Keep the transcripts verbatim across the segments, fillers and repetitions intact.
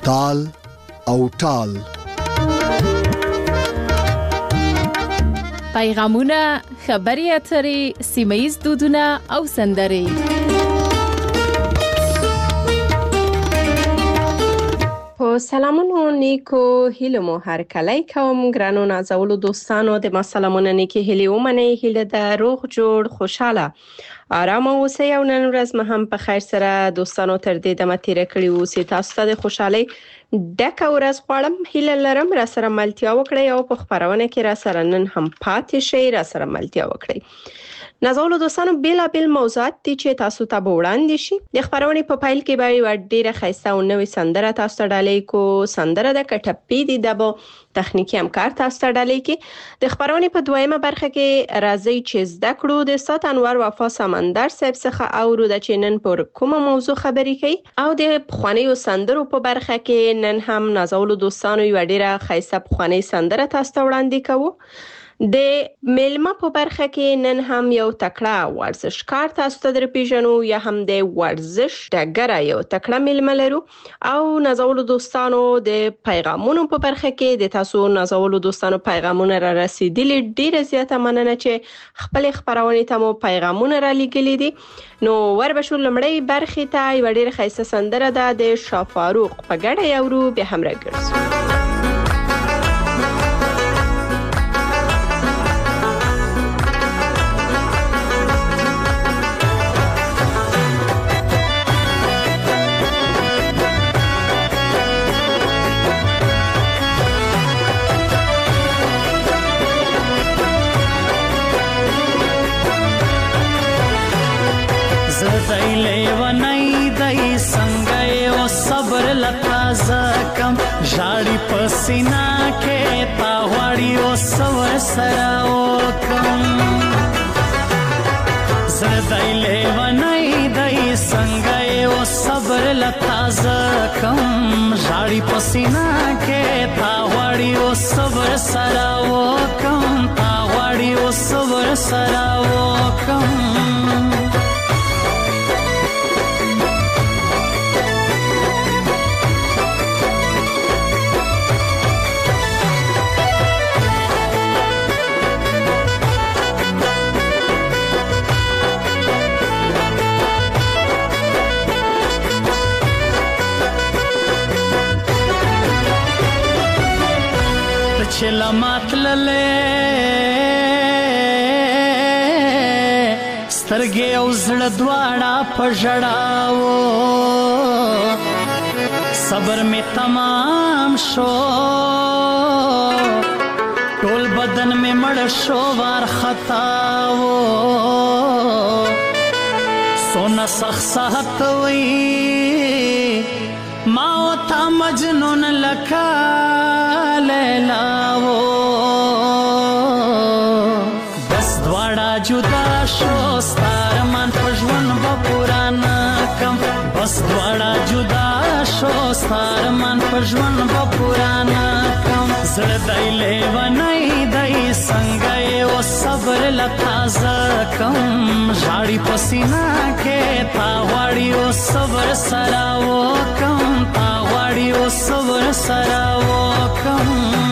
تال او ټال. پیغامونه، خبري اترې، سیمه‌ییز دودونه او سندرې. په سلامونو نیکو هیلو مو هر کلی کوم. ګرانو نازولو دوستانو د ما سلامونه نیکی هیلې ومنئ. هیله ده روغ جوړ خوشحاله آرام اوسئ او نن ورځ مو هم په خیر سره دوستانو تر دې دمه تیره کړې اوسئ. تاسو ته د خوشحالۍ ډکه ورځ غواړم. هیله لرم را سره ملتیا وکړئ او په خپرونه کې را سره نن هم پاتې شئ. را سره ملتیا وکړئ. نازولو دوستانو بیلابیل موضوعات دي چې تاسو ته به وړاندې شي. د خپرونې په پیل کې به یوه ډیره ښایسته او نوې سندره تاسو ته ډالۍ کو. سندره د کټپې دي د به تخنیکي همکار تاسو ته ډالۍ کی. د خپرونې په دویمه برخه کې راځي چې زده کړو د استاد انور وفا سمندر صاحب څخه اورو د چې نن پر کومه موضوع خبرې کوي. او د پخوانیو سندرو په برخه کې نن هم نازولو دوستانو یوه ډیره ښایسته پخوانۍ سندره تاسو ته وړاندې کوو. د میلمه په برخه کې نن هم یو تکړه ورزشکار تاسو ته در پیژنو یا هم د ورزش ډګره یو تکړه میلمه لرو. او نازولو دوستانو د پیغامونو په برخه کې د تاسو نازولو دوستانو پیغامونه را رسیدلي. ډیره زیاته مننه چې خپل خبرونه ته مو پیغامونه را لګلي دي. نو وربشو لمړی برخه ته یو ډیره ښایسته سندره ده د شافاروق په ګډه یورو به هم راګرځو. ژاړي پسینا کې تا غواړي او سور سره وکم زړه لیونی دی څنګه او صبر لتازه کم ژاړي پسینا کې تا غواړي او صبر سره وکم تا غواړي او صبر سره وکم. چلا ماتللې سترګې او زړه دواړه په ژړاوو صبر می تمام شو ټول بدن می مړ شو وار خطاوو سونا سخت سخت وی ما او تا مجنون لکا لیلاو بس دواړه جدا شو ستار من پژوند به پرانا کم بس دواړه جدا شو ستار من پژوند به پرانا کم زړه دی لیونی دی څنګه او صبر لتازه کم ژاړي پسینا کې تا غواړي او صبر سره وکم تا غواړي او صبر سره وکم.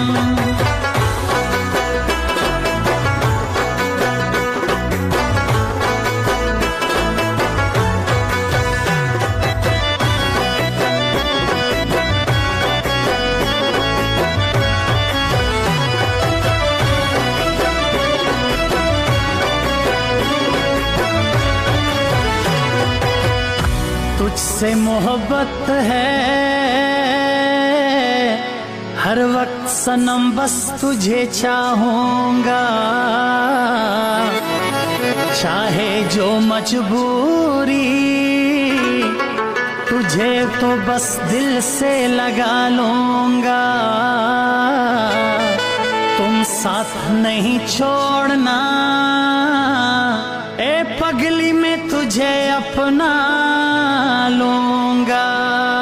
तुझसे मोहब्बत है हर वक्त सनम बस तुझे चाहूंगा चाहे जो मजबूरी तुझे तो बस दिल से लगा लूंगा तुम साथ नहीं छोड़ना ए पगली में तुझे अपना लूंगा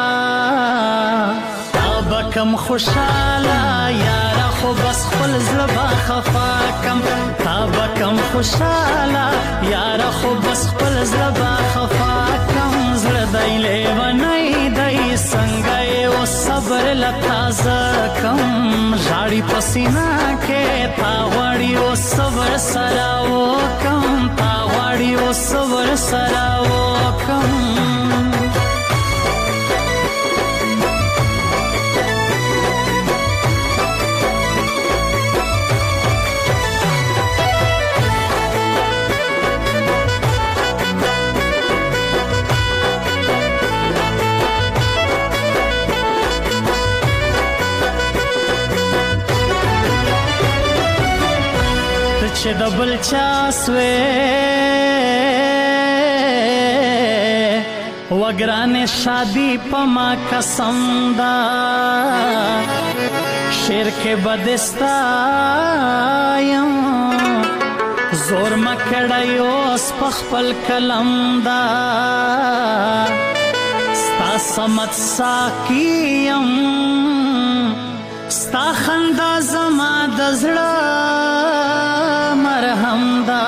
تابکم خوشالا یارا خو بس خپل زړه خفا کم تابکم خوشالا یارا خو بس خپل زړه خفا کم زړه دی لیونی دی څنګه او صبر پسینا کې تا غواړي او صبر سره وکم تا غواړي او صبر سره وکم چې د بل چا سوې وګرانې شادي په ما قسم دا شعر کې بدستا یم زور مکړی اوس په خپل قلم دا ستا سمت ساقي یم ستا خندا زما د زړه مرهم دا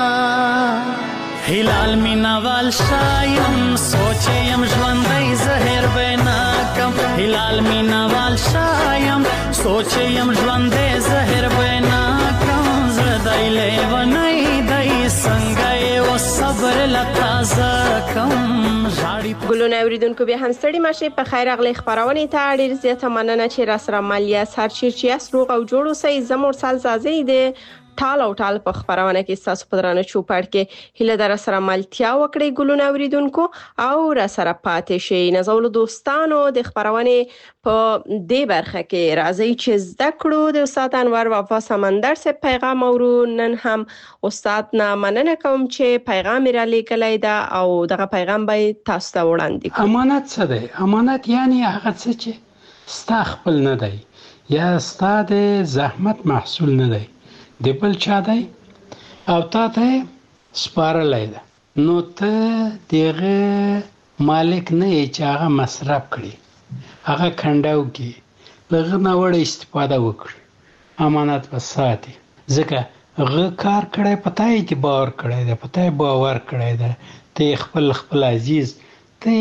هلال مینا وال شایم سوچیم ژوندۍ زهر بینا کم هلال مینا وال شایم سوچیم ژوندۍ زهر بینا کم زړه دی لیونی دی څنګه یې و صبر لتازه کم ګلونه اوریدونکو بیا هم ستړي ماشي په خیر اغلی خبرونه ته ډیر زیاته مننه چې را سره مالیه سر چیرچیاس روغ او جوړو سي زمور سال زازي دي ټال او ټال په خبرونه کې تاسو په درانه چوپړ کې هله در سره ملتیا وکړي ګلونه اوریدونکو او را سره پاتې شي نزول دوستانو د خبرونه په دې برخه کې راځي چې زده کړو د استاد انور وفا سمندر سے پیغام اورو نن هم استاد نه مننه کوم چې پیغام را لیکلای دا او دغه پیغام به تاسو ته وړاندې کوم امانت څه دی امانت یعنی هغه څه چې ستا خپل نه دی یا ستا د زحمت محصول نه دی د بل چا دی او تا ته سپارلی ده نو ته دغه مالک نه یې چې هغه مصرف کړي هغه کنډاو کې لږه ناوړه استفاده وکړي امانت به ساتي ځکه هغه کار کړی په تا یې باور کړی دی په تا یې باور کړی دی ته خپل خپل عزیز ته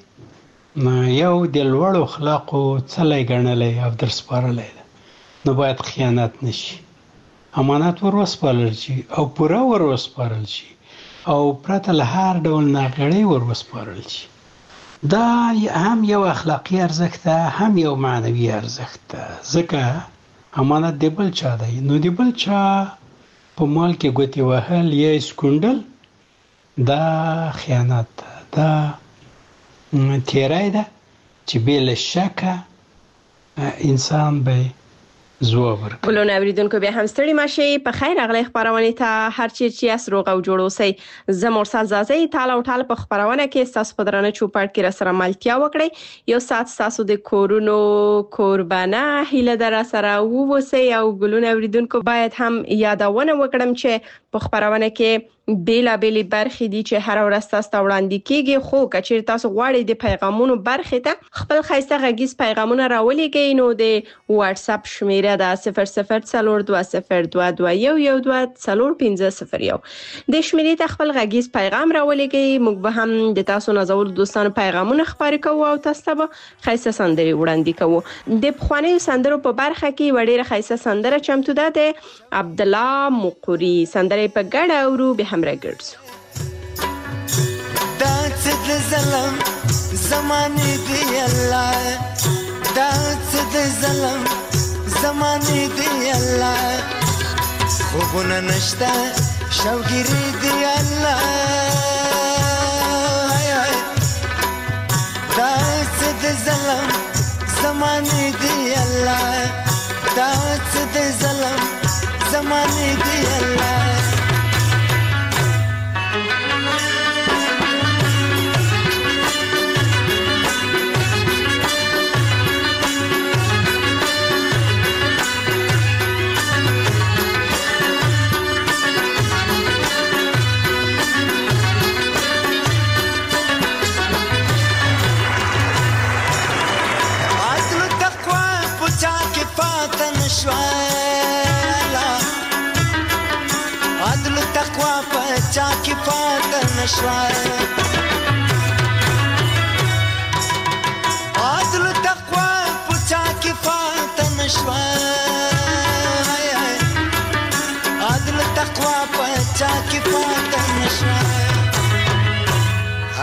یو د لوړو اخلاقو څلی ګڼلی او در سپارلی ده نو باید خیانت نشي امانت ور وسپارل شي او پوره ور وسپارل شي او پرته له هر ډول ناغړې ور وسپارل شي دا هم یو اخلاقی ارزښت ده هم یو معنوي ارزښت ده ځکه امانت د بل چا دی نو د بل چا په مال کې ګوتې وهل یا سکونډل دا خیانت ده دا تیری ده چې بې شکه انسان به ګلونه اوریدونکو بیا هم ستړي ماشي په خیر اغلی خبرونه ته هر چی چې اس روغ او جوړو سي زمور سال زازي تال او ټال په خبرونه کې تاسو په درانه چوپړ کې را سره ملتیا وکړي یو سات تاسو د کورونو قربانه هله در سره ووسی او ګلونه اوریدونکو باید هم یادونه وکړم چې په خبرونه کې بیلا بیلی برخې دي چې هر ورځ تاسو ته وړاندې کیږي خو کچیر تاسو غواړئ د پیغامونو برخې ته خپل خاصه غږیز پیغامونه راولېږئ نو د واتس اپ شمیره ده صفر صفر څلور دوه صفر دوه دوه یو یو دوه څلور پنځه صفر یو د شمیرې ته خپل غږیز پیغام راولېږئ موږ به هم د تاسو نازول دوستانو پیغامونه خبرې کوو او تاسو ته به خاصه سندرې وړاندې کوو د پخوانیو سندرو په برخه کې وړې خاصه سندره چمتو ده د عبد الله مقری سندرې په ګډه اورو به همراه ګرځو دا څه د ظلم زمانه دی الله دا څه د ظلم زمانه دی الله خوبونه نشته شوګری دی الله دا څه د ظلم زمانه دی الله دا څه د ظلم زمانه دی الله عدل تقوا پچا کی پات نشوار عدل تقوا پچا کی پات نشوار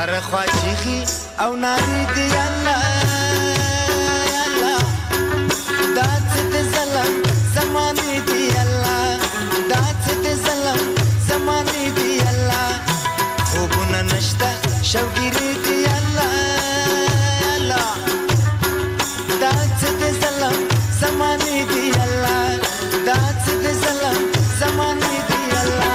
هر خواجیږي او ناری دی الله الله دا څه د ظلم زمانه دی الله دا څه د ظلم زمانه دی الله خوبونه نشته شوګيري دی الله الله دا څه د ظلم زمانه دی الله دا څه د ظلم زمانه دی الله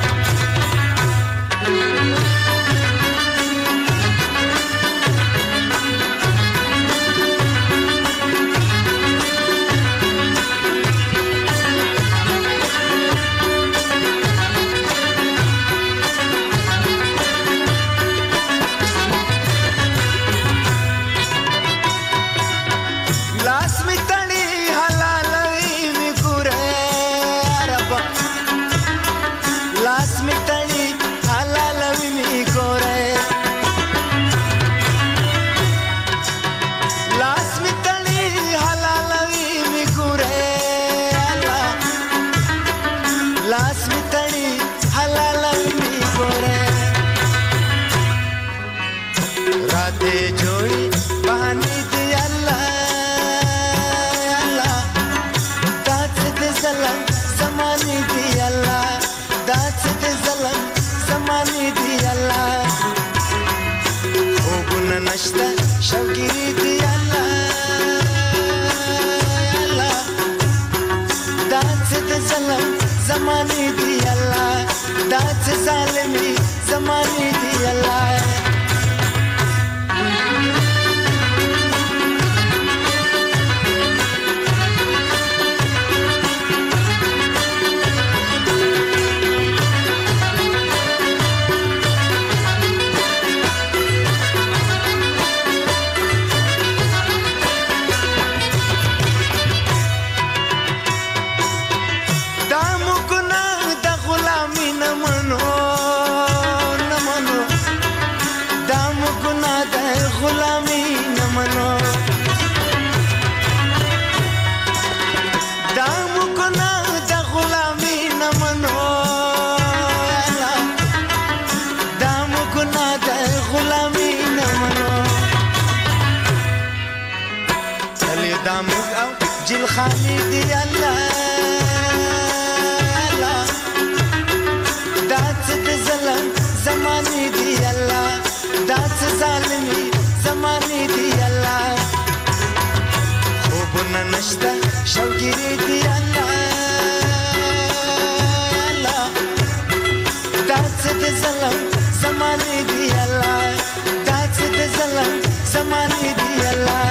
شوګيري دی الله الله دا څه د ظلم زمانه دی الله دا څه ظالمي زمانه دی الله خالي دي الله الله دا څه د ظلم زمانه دي الله دا څه ظالمي زمانه دي الله خوبونه نشته شوګيري دي الله الله دا څه د ظلم زمانه دي الله دا څه د ظلم زمانه دي الله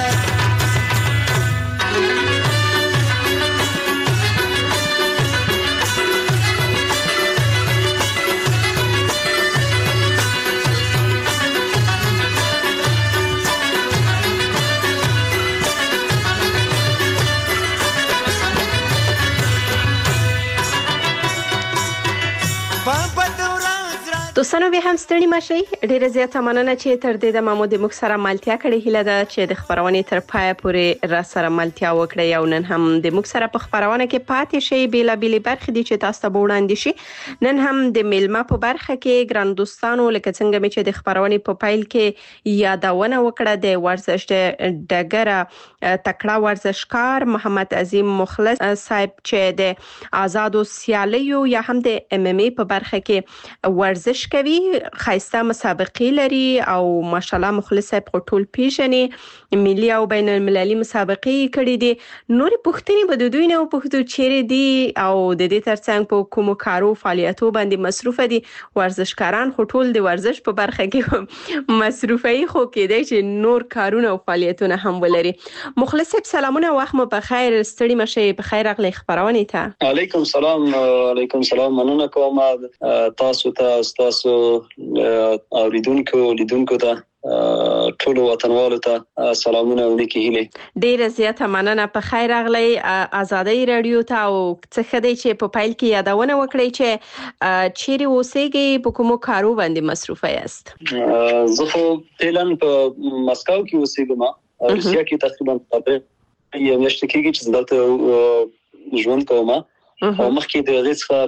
دوستانو به هم ستړي مشي ډیره زیاته مننه چې تر دې د مامو د مخ سره ملتیا کړې هیله ده چې د خبرونې تر پای پورې را سره ملتیا وکړي او نن هم د مخ سره په خبرونه کې پاتې شي بیل بیل برخې دي چې تاسو ته وړاندې شي نن هم د میلمه په برخه کې ګران دوستانو لکه څنګه مې چې د خبرونې په پایل کې یادونه وکړه د ورزش ډګر تکړه ورزشکار محمد عظیم مخلص صاحب چې د آزادو سیالیو یا هم د ام ام ای په برخه کې ورزش کوي خاصه مسابقې لري او ماشاءالله مخلص صاحب ټول پیژنې ملي او بین المللي مسابقې کړې دي نور پښتني به د دوی نه پښتو چیرې دي او د دې ترڅنګ په کومو کارو فعالیتو باندې مصروف دي ورزشکاران خو ټول د ورزش په برخه کې مصروفي خو کېدای چې نور کارونه او فعالیتونه هم ولري مخلص صاحب سلامونه وخت مو په خیر ستړي مشه په خیر اغلی خبرونه ته علیکم سلام علیکم سلام مننه کوم تاسو ته تاسو اوریدونکو لیدونکو ته ټول وطنوالو ته سلامونه ولیکي هیله ډیره زیاته مننه په خیر اغلی آزادۍ رادیو ته او څه خدای چې په پایل کې یادونه وکړي چې چیرې اوسېږي په کومو کارو باندې مصروف یاست زه خو فعلا په مسکو کې اوسېږم روسیا کې تقریبا یو میاشت کېږي چې دلته ژوند کوم او مخکې د هغې څخه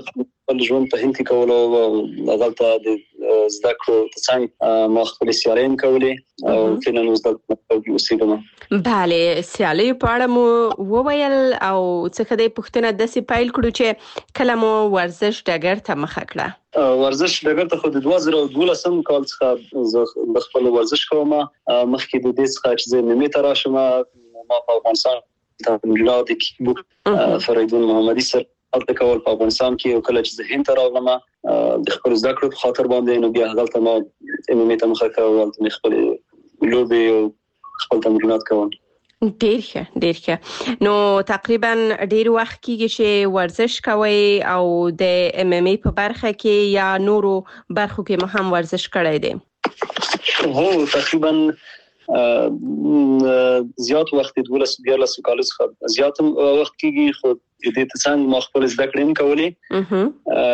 خپل ژوند په هند کې کولو او هغلته د زده کړو ترڅنګ ما خپل سیالۍ کولې او فعلا اوس دلته اوسېږم. بله، سیالۍ په اړه مو وویل او څه د پوښتنه داسې پیل کړو چې کله مو ورزش ډګر ته مخه کړه؟ ورزش ډګر ته خو د دوه زره دولسم کال څخه زه د خپل ورزش کوم. مخکې د دې څخه چې زه مېمې ته راشم ما په افغانستان تمرینات د کیک بوکس فریدون محمدي سره هلته کول په افغانستان کې، او کله چې زه هند ته راغلم د خپل زده کړو په خاطر باندې نو بیا هلته ما مېمې ته مخه کړه او هلته خپل لوبې او خپل تمرینات کوم. ډیر ښه ډیر ښه. نو تقریبا ډیر وخت کېږي چې ورزش کوئ او د ام ام ای په برخه کې یا نورو برخو کې مو هم ورزش کړی دی؟ هو تقریبا زیات وخت د دولس دیارلس کالو څخه زیات وخت کېږي، خو د دې ترڅنګ ما خپل زده کړې کولې.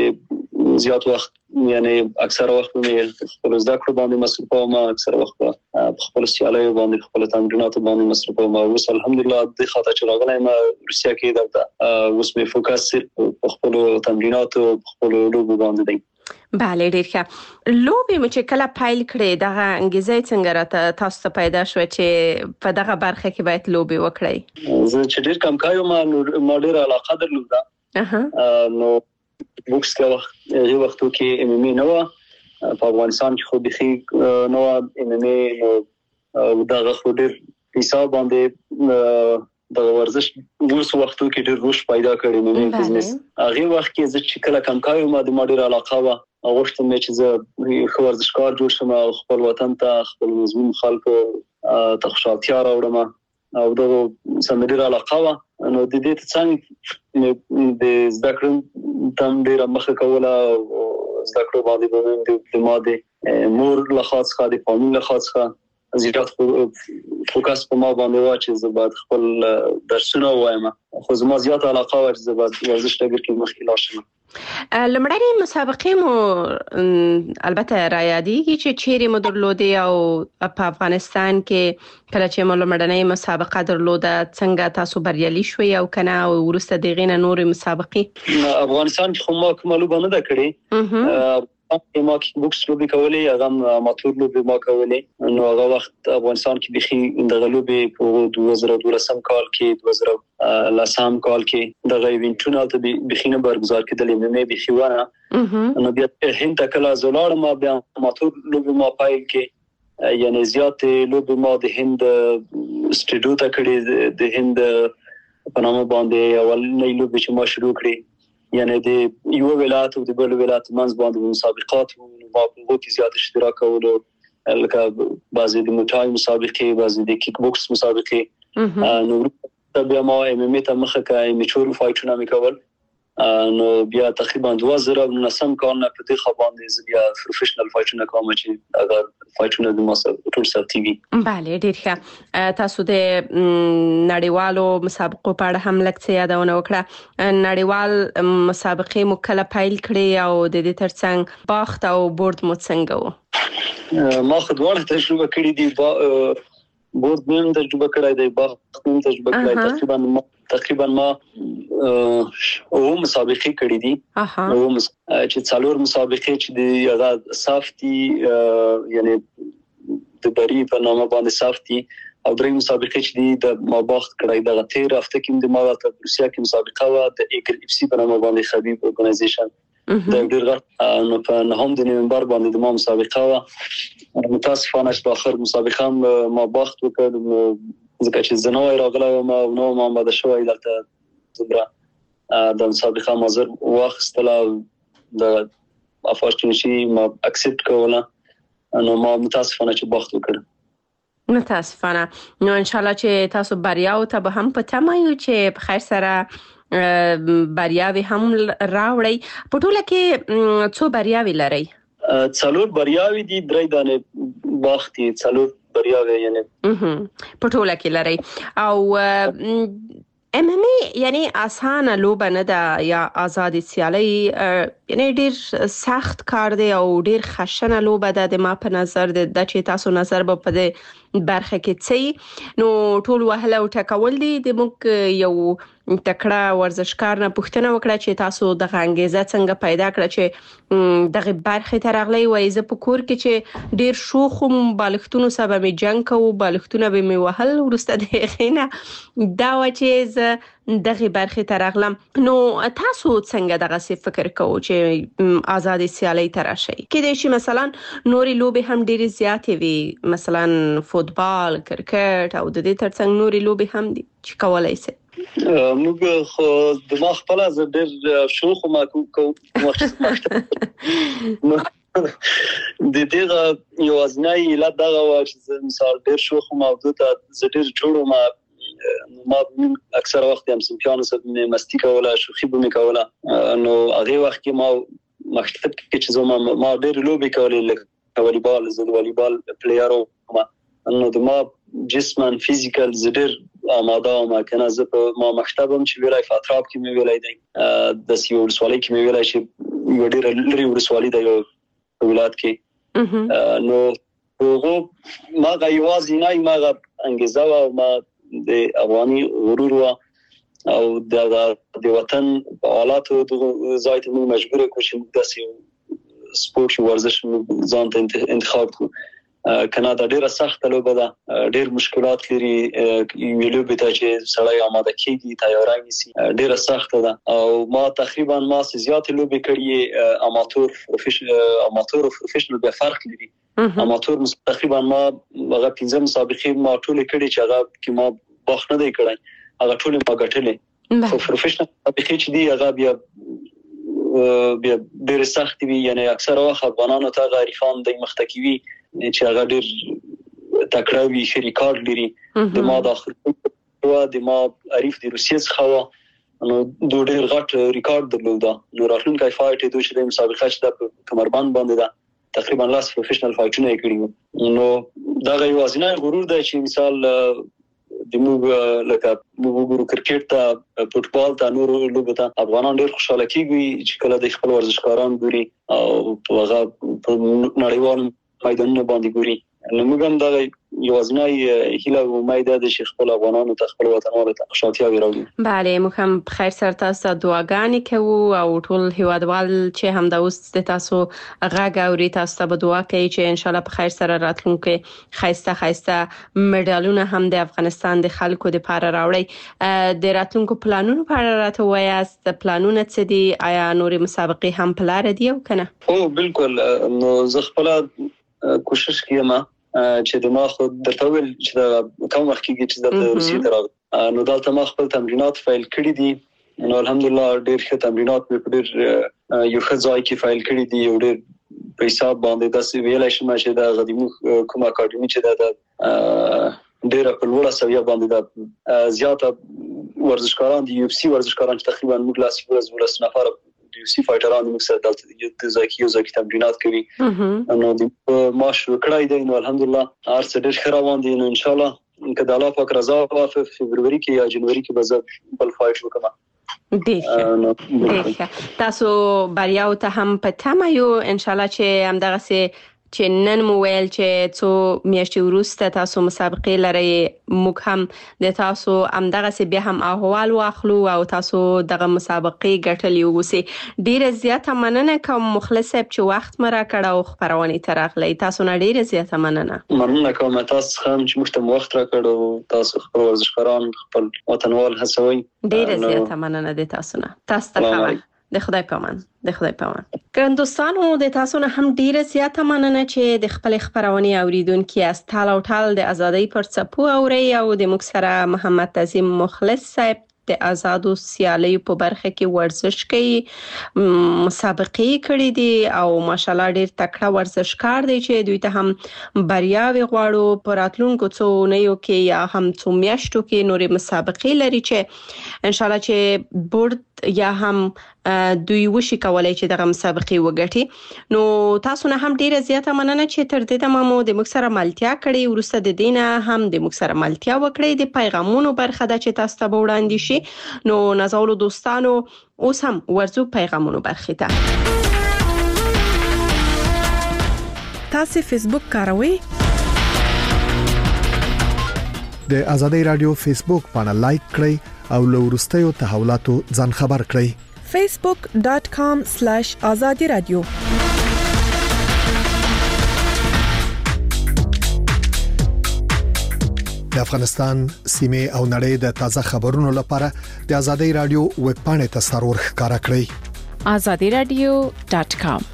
زیات وخت یعنی اکثر وخت مې خپل زده کړو باندې مصروف وم، اکثر وخت په خپل سیالیو باندې خپل تمریناتو باندې مصروف وم. اوس الحمدلله د خاطر چې راغلایم روسیا کې دلته اوس مې فوکس په خپل تمریناتو خپل لوبو باندې دی. بله ډیر ښه. لوبې مو چې کله پیل کړې دغه انګیزه څنګه راته تاسو ته پیدا شو چې په دغه برخه کې باید لوبې وکړئ؟ زه چې ډیر کم کایو ما ما ډیر علاقه درلوده. نو بوکس کې وخت یو وخت کې ام ام ای نو په افغانستان کې خو بخي نو ام ام ای نو دغه خو ډیر حساب باندې د ورزش اوس وختو کې ډیر روش پیدا کړی نو بزنس. هغه وخت کې چې کله کم کایو ما د ماډر علاقه وا او وخت مې چې زه خو ورزشکار جوړ شم او خپل وطن ته خپل مضمون خلکو ته خوشالتیا راوړم او دغه سمډر علاقه وا نو د دې څنګه د زده کړو تم ډیر مخه کوله او زده کړو باندې د ماده مور له خاص خاطر قانون له خاص خاطر زیات فوکس په ما باندې وا چې زه باید خپل درسونه وایم، خو زما زیات علاقه وا چې زه باید ورزش ډګر کې مخکې لاړ شم. لومړنۍ مسابقې مو البته را یادېږي چې چیرې مو درلودې او په افغانستان کې کله چې مو لومړنۍ مسابقه درلوده څنګه تاسو بریالي شوي او کنه او وروسته د هغې نه نورې مسابقې؟ افغانستان کې خو ما کومه لوبه نه ده کړې. ما کیک بوکس لوبې کولې، هغه اماتور لوبې ما کولې. نو هغه وخت افغانستان کې بخي د لوبې په دوه زره دولسم کال کې دوه زره لسم کال کې د ایونټونو ته بخي نه برگزار کېدل مې بخي ونه. نو بیا هند ته کله زولاړ ما بیا اماتور لوبې ما پای کې یعنی زیات لوبې ما د هند سټډیو ته کړې، د هند په نامه باندې اول نه لوبې چې ما شروع کړې یعنی د یو ولایت او د بل ولایت منځ باندې مسابقات او ما په وګړو کې زیات اشتراک کولو، لکه بعضی د موټای مسابقې، بعضی د کیک بوکس مسابقې. نو بیا ما ام ام ای ته مخه کړه، میچور فایټونه مې کول. نو بیا تقریبا دوه زره نهم کال نه په دې خوا باندې بیا پروفیشنل فایټونه کوم چې اگر فایټونه د ماسه ټول ساتي وي. بله ډیر ښه. تاسو د نړیوالو مسابقو په اړه هم لږ څه یادونه وکړه. نړیوال مسابقې مو کله پیل کړې او د دې ترڅنګ باخت او برد مو څنګه و؟ ما خو دواړه تجربه کړې دي، برد مې تجربه کړې ده، باخت مې تجربه کړې. تقریبا تقریبا ما او مسابقې کړې دي او چې څلور مسابقې چې د هغه صافتی یعنی د بری په نامه باندې صافتی او درې مسابقې چې د ما باخت کړې د غتیر هفته کې د ما ته روسیا کې مسابقه و د ایګر اف سی په نامه باندې خبيب اورګنایزیشن د ډیر نو په نهم د نومبر باندې د ما مسابقه و. متاسفانه چې په اخر مسابقه ما باخت وکړ ځکه چې زنوای راغله ما نو ما ماده شوی دلته زبره د مسابقه مازر واخستله د افورچونټي ما اکسپټ کوله. نو ما متاسفانه چې باخت وکړ. متاسفانه. نو ان شاء الله چې تاسو بریاو ته به هم په تمه یو چې په خیر سره بریاوي هم راوړي. په ټوله کې څو بریاوي لري؟ څلور بریاوي دي، درې دانه باختي، څلور بریاوي یعنی په ټوله کې لري. او ام ام ای یعنی اسانه لوبه نه ده یا آزاد سیالي یعنی ډیر سخت کار دی او ډیر خشنه لوبه ده د ما په نظر د چې تاسو نظر به په دې برخه کې څه نو ټول وهله او ټکول دي د موږ یو تکړه ورزشکار نه پوښتنه وکړه چې تاسو د انګیزه څنګه پیدا کړه چې دغه برخه ته راغلی وای زه په کور کې چې ډیر شوخ بالښتونو سبا می جنگ کوو بالښتونه به می وهل ورسته د غینه دا و چې زه دغه برخه ته راغلم نو تاسو څنګه دغه څه فکر کوو چې آزادي سیالي تر شي کېدای شي مثلا نوري لوبي هم ډیر زیاتې وي مثلا فوتبال کرکټ او د دې ترڅنګ نوري لوبي هم دي چې کولای شي موږ خو د ما خپل از ډېر شوخ ما کو د دې یو ازنای لا دغه چې مثال ډېر شوخ موضوع ته ډېر جوړو ما ما اکثر وخت هم سمپیانو سره مستی کوله شوخي به میکوله نو هغه وخت کې ما مکتب کې چې زما ما ډېر لوبي کولې لکه والیبال زه والیبال پلیئر ما نو د ما جسمن فیزیکل زډر آماده ما کنه زه په ما مکتبم چې ویلای فاطراب کې مې ویلای دی د سیو ولسوالۍ کې مې ویلای چې یو ډېر لري ولسوالۍ دی یو ولایت کې نو هغه ما غیوازي نه ما انګیزه او ما د افغاني غرور او د د وطن حالاتو د ځای ته مجبور کوم چې د سیو سپورت ورزش ځان ته انتخاب کو کاناډا ډیره سخت لوبه ده ډیر مشکلات لري یو لوبه ته چې سړی آماده کیږي تیاری نیسي ډیره سخت ده او ما تقریبا ما زیات لوبه کړی اماتور پروفیشنل اماتور او پروفیشنل به فرق لري اماتور تقریبا ما هغه پنځه مسابقې ما ټول کړي چې هغه کې ما باخ نه دی کړی هغه ټول ما ګټلې خو پروفیشنل مسابقې چې دی هغه بیا بیا ډیر سخت وي یعنی اکثر وخت افغانانو ته غریفان د مختکوي چې هغه ډیر تکړه وي شریکار لري د ما داخل او د ما عارف د روسیې څخه نو دوه ډیر غټ ریکارډ درلوده نو راتلونکي فایټ دوی چې د مسابقه چې د کمربند باندې ده تقریبا لاس پروفیشنل فایټونه کړی نو دا یو ازنه غرور دی چې مثال د موږ لکه موږ کرکټ ته فوتبال ته نور لوبه ته افغانان ډیر خوشاله کیږي چې کله د خپل ورزشکاران ګوري او هغه په نړیوال میدانونو باندې ګوري نو موږ هم دا یو ازنای هیله او امید ده چې خپل افغانانو ته خپل وطنوالو ته خوشحالي راوړي بله موږ هم بخیر سره تاسو دعاګانې کوو او ټول هیوادوال چې هم د اوس د تاسو غږ اوري تاسو ته به دعا کوي چې ان شاء الله بخیر سره راتلونکي خیسته خیسته مډالونه هم د افغانستان د خلکو لپاره راوړي د راتلونکو پلانونو په اړه راته وایاست پلانونه څه دي آیا نورې مسابقې هم پلان دي او کنه او بالکل نو زه خپل کوشش کوم چې د ما خو درته ویل چې دا کوم وخت کې چې د روسي تر نو دلته ما خپل تمرینات فایل کړی دي نو الحمدلله ډېر ښه تمرینات مې په ډېر یو ښه ځای کې فایل کړی دي یو ډېر په حساب باندې داسې ویلای شم چې دا غدیمو کوم اکاډمي چې دا ډېر په لوړه سویه باندې دا زیاته ورزشکاران دي یو اف سي ورزشکاران چې تقریبا موږ لاس ورځ ورځ نفر د یو سي فایټرانو موږ سره دلته د ځکه یو ځکه تمرینات کوي نو د ماش وکړای دی نو الحمدلله هر څه ډېر ښه روان دي نو ان شاء الله که د الله پاک رضا او په فبرवरी کې یا جنوري کې به زه بل فایټ وکړم ډېر تاسو بریاو ته هم په تمه یو ان شاء الله چې هم دغه سي چې نن مو ویل چې څو میاشتې وروسته تاسو مسابقې لري موږ هم د تاسو هم دغه سي بیا هم احوال واخلو او تاسو دغه مسابقې ګټلې وګورئ ډیره زیاته مننه کوم مخلص صاحب چې وخت مرا کړه او خبرونه ترغلې تاسو نه ډیره زیاته مننه مننه کوم تاسو هم چې موږ ته وخت را کړو تاسو خپل ورزشکاران خپل وطنوال هڅوي ډیره زیاته مننه د تاسو نه تاسو ته د خدای پامان د خدای پامان ګرانو د تاسو نه هم ډیره زیاته مننه چې د خپل خبرونه اوریدونکو است ټال او ټال د ازادۍ پر څپو اوري او د مکسره محمد تعظیم مخلص صاحب د آزادو سیالیو په برخه کې ورزش کوي مسابقې کړې دي او ماشاالله ډیر تکړه ورزشکار دی چې دوی ته هم بریاوي غواړو په راتلونکو څو نیو کې یا هم څو میاشتو کې نورې مسابقې لري چې ان شاء الله چې بورډ وخت یا هم دوی وشي کولای چې دغه مسابقې وګټي. نو تاسو نه هم ډیره زیاته مننه چې تر دې دمه مو د موږ سره ملتیا کړې. ورسته د دینه هم د موږ سره ملتیا وکړې. د پیغامونو برخه ده چې تاسو ته وړاندې شي. نو نازولو دوستانو اوس هم ورزو پیغامونو برخه ته. تاسو فیسبوک کاروئ؟ د ازادي رادیو فیسبوک باندې لایک کړئ او له وروستیو تحولاتو ځان خبر کړئ. facebook dot com slash azadi radio. د افغانستان سیمه او نړۍ د تازه خبرونو لپاره د ازادي رادیو ویب پاڼې ته سرور ښکارا کړئ. azadi radio dot com.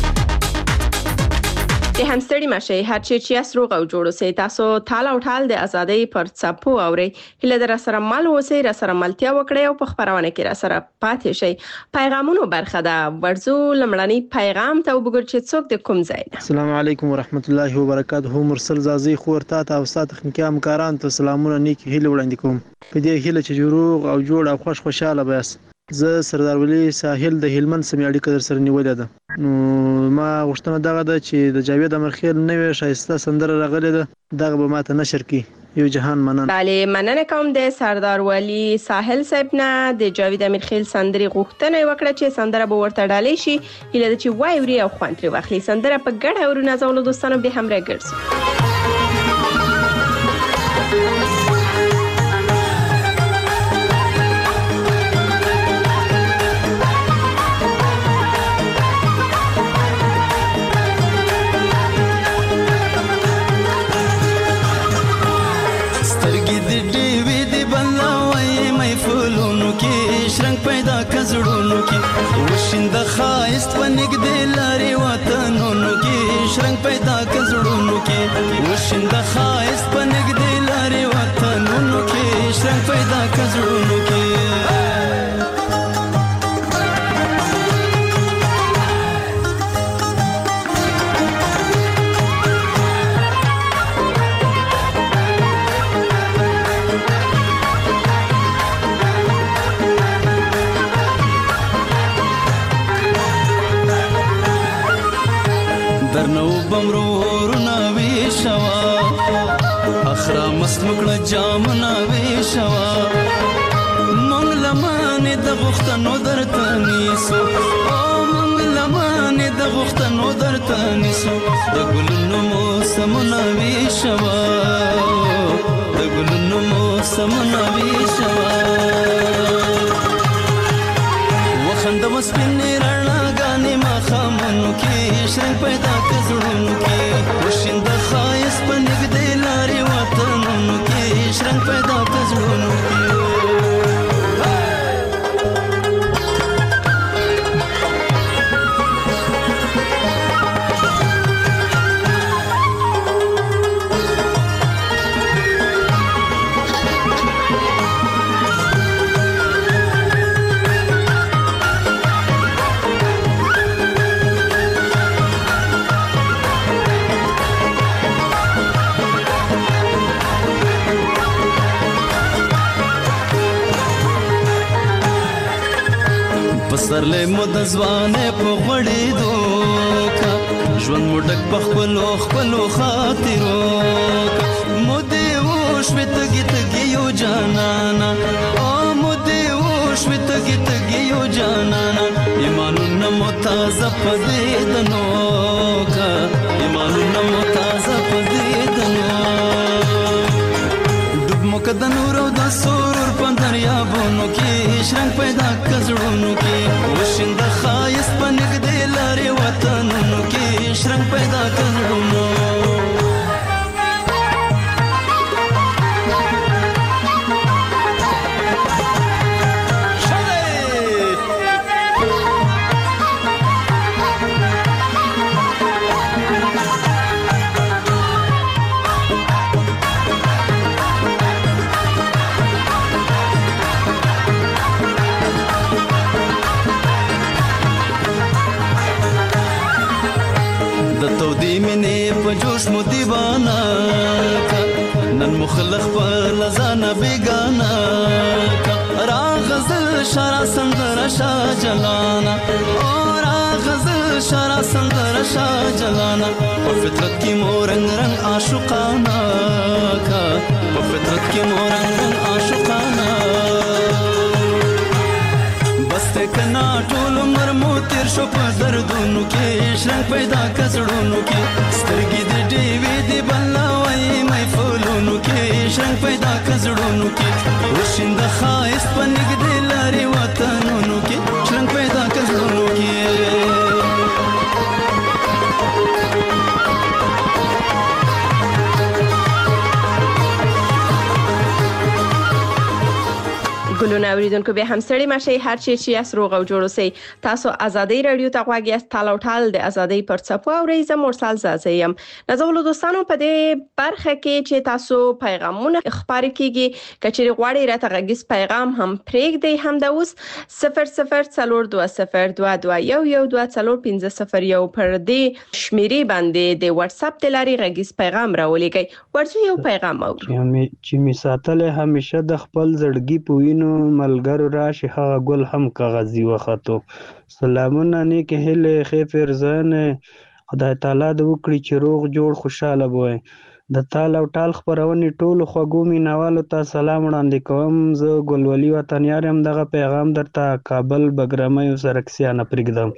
د همستړي مشه هر چی چې اسرو او جوړو سي تاسو ټال او ټال د ازادۍ پر څپو اوري. هله در سره مل وسی را سره ملتیا وکړي او په خبرونه کې را سره پاتې شي. پیغامونو برخه ده. ورزو لمړنی پیغام ته وګور چې څوک د کوم ځای ده. السلام علیکم ورحمت الله وبرکاته. مرسل زازي خور تا ته او استاد تخنیکی همکاران ته سلامونه نیکی هیله وړاندې کوم. په دې هیله چې جوړ او جوړ او خوش خوشاله بیاس. زه سردار ولی ساحل د هلمند سیمې اړیکه در سره نیولې ده. نو ما غوښتنه دغه ده چې د جاوید امرخیل نوې شایسته سندره راغلې ده دغه به ماته نشر کی. یو جهان مننه. بله مننه کوم د سردار ولی ساحل صاحب نه د جاوید امرخیل سندري غوښتنه وکړه چې سندره به ورته ډالې شي. هله د چې وای وري او خوان تر واخلي سندره په ګډه ورو نازولو دوستانو به هم راګرځي. وشند خایست و نګدې لاري وطنونو کې شرنګ پیدا کزړونو کې وشند خایست و نګدې لاري وطنونو کې شرنګ پیدا کزړونو کې بمرورنا ویشوا اخرا مسمکړه جامنا ویشوا مونږ لمانه د غختنو درته نیسو او مونږ لمانه د غختنو درته نیسو د ګلونو موسمنا ویشوا د ګلونو موسمنا ویشوا وخند وسپینې رڼاګانې ما خامنو کې شرنګ پیدا کزړونو کې وشند خایس په نګدې لاري وطنونو کې شرنګ پیدا کزړونو کې سرله مود ځوانه په غړې دوکا ژوند مډک په خپلو خپلو خاطرو مود وش وتګي تګي یو جانانا او مود وش وتګي تګي یو جانانا ایمانونه متازه پدې دنو کا ایمانونه متازه پدې دنو ډوب مکد نور او د سرور په دریابونو کې شرنګ پیدا کزړونو کې وشند خایست په نګدې لاري وطنونو کې شرنګ پیدا کړونو جوش مو دیوانا کا نن مخلخ په لزانا بیگانا کا را غزل شرا سندر شاه جلانا اور غزل شرا سندر شاه جلانا په فطرت کې مورنګ رنگ عاشقانا کا په فطرت کې مورنګ رنگ عاشقانا بسته کنا ټول عمر مو تیر شو په دردونو کې شرنګ پیدا کزړونو کې سترګې د ډیوې دی بلوي مې فولونو کې شرنګ پیدا کزړونو کې وشند خایس پنګ دې لاري وطنونو کې شرنګ پیدا کزړونو کې ګلونه اوریدونکو به هم سړی ماشي هر چی چې اس روغ او جوړ اوسئ تاسو ازادي رادیو ته غواګی است تاله او ټال د ازادي پر څپو او ریزه مرسل زازیم نازول دوستانو په دې برخه کې چې تاسو پیغامونه خبرې کیږي کچېری غواړي راته غږیز پیغام هم پرېګ دی هم د اوس صفر صفر څلور دوه صفر دوه دوه یو یو دوه څلور پنځه صفر یو پر دې شمیرې باندې د واتس اپ د لاري غږیز پیغام راولېږئ ورته یو پیغام اورو چې می ساتل همیشه د خپل زړګي پوینو ملګرو راشي هغه ګل هم کاغذي وختو سلامونه نیک هله خیر زن خدای تعالی د وکړي چې روغ جوړ خوشاله وي د تال او ټال خبرونه ټول خوګو مینوالو ته سلام وړاندې کوم زه ګلولي وطنیار هم دغه پیغام درته کابل بګرامي سرکسیا نه پرېږدم